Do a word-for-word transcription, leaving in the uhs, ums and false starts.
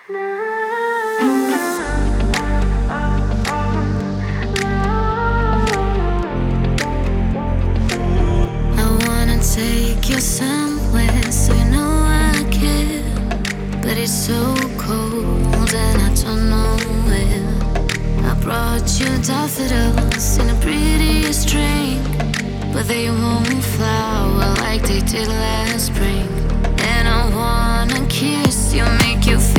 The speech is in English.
Take you somewhere so you know I care. But it's so cold and I don't know where. I brought you daffodils in a pretty string, but they won't flower like they did last spring. And I wanna kiss you, make you feel